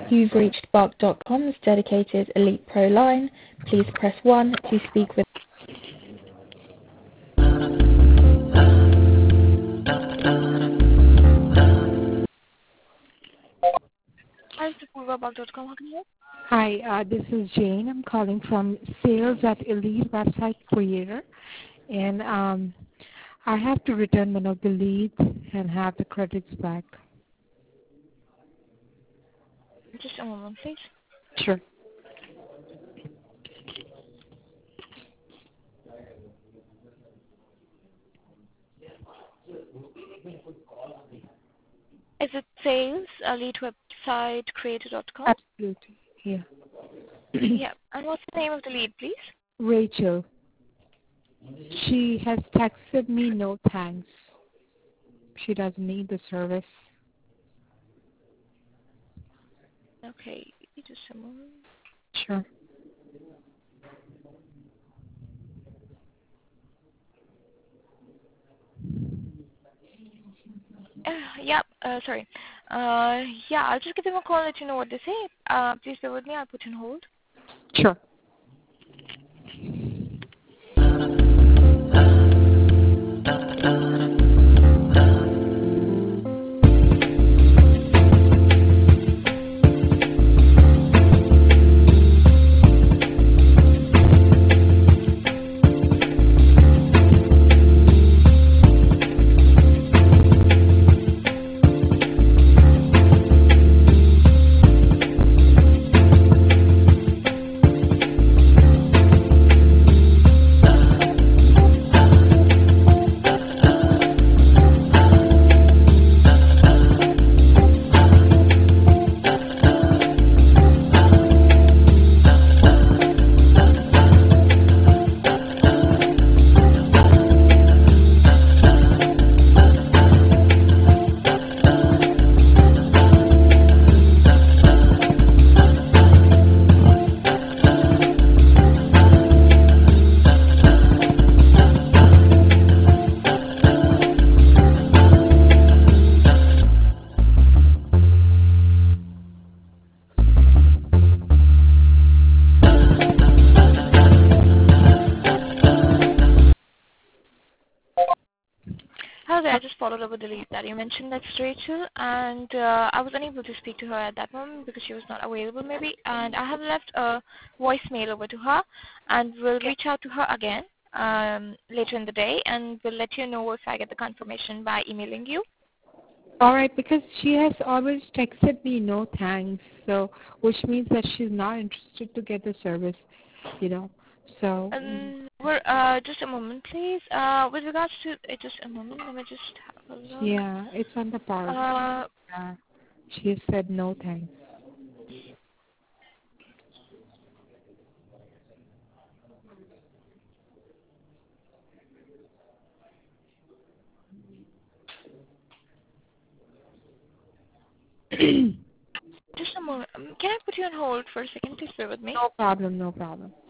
You've reached Bark.com's dedicated Elite Pro line. Please press 1 to speak with... Hi, this is Bark.com. How can you help? Hi, this is Jane. I'm calling from Sales at Elite Website Creator, and I have to return one of the leads and have the credits back. Just a moment, please. Sure. Is it sales, elitewebsitecreator.com? Absolutely. Yeah. Yeah. And what's the name of the lead, please? Rachel. She has texted me no thanks. She doesn't need the service. Okay, just a moment. Sure. Yep, sorry. Yeah, I'll just give them a call and let you know what they say. Please bear with me. I'll put you on hold. Sure. Hello there. I just followed up with the lead that you mentioned. That's Rachel, and I was unable to speak to her at that moment because she was not available, maybe. And I have left a voicemail over to her, and we'll reach out to her again later in the day, and we'll let you know if I get the confirmation by emailing you. All right, because she has always texted me no thanks, so which means that she's not interested to get the service, you know. So We're just a moment, please. With regards to just a moment, let me just have a look. yeah, it's on the part. She said no thanks. Just a moment. Can I put you on hold for a second? Please bear with me. No problem, no problem.